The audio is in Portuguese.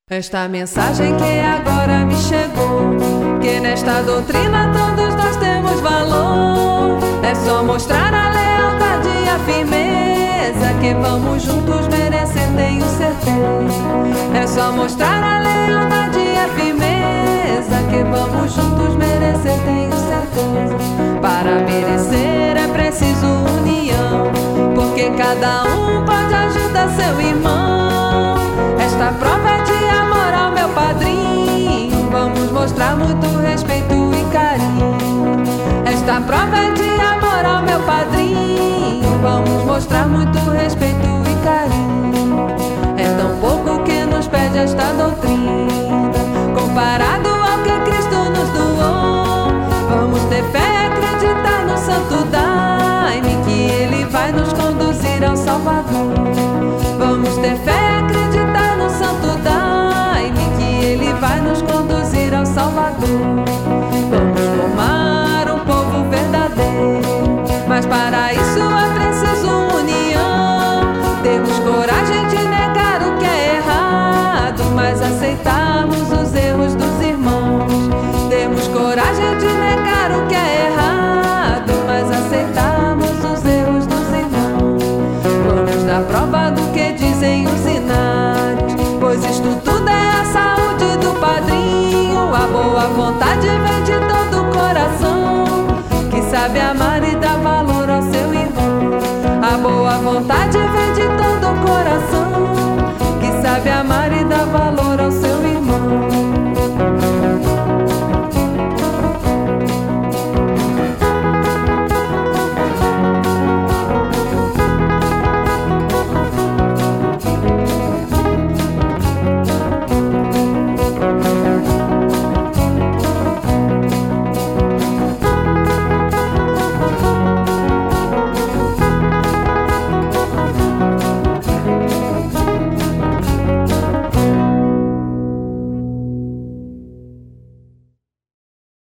Esta mensagem que agora me chegou, que nesta doutrina todos nós temos valor. É só mostrar a lealdade e a firmeza, que vamos juntos merecer, tenho certeza. É só mostrar a lealdade e a firmeza, que vamos juntos merecer, tenho certeza. Para merecer é preciso união, porque cada um pode ajudar seu irmão. Esta prova é de amor ao meu padrinho, vamos mostrar muito respeito e carinho. Esta prova é de amor ao meu padrinho, vamos mostrar muito respeito e carinho. É tão pouco que nos pede esta doutrina, comparado ao que Cristo nos doou. Vamos ter fé e acreditar no Santo Daime, que Ele vai nos conduzir ao Salvador. Vamos ter fé e acreditar no Santo Daime, que Ele vai nos conduzir ao Salvador.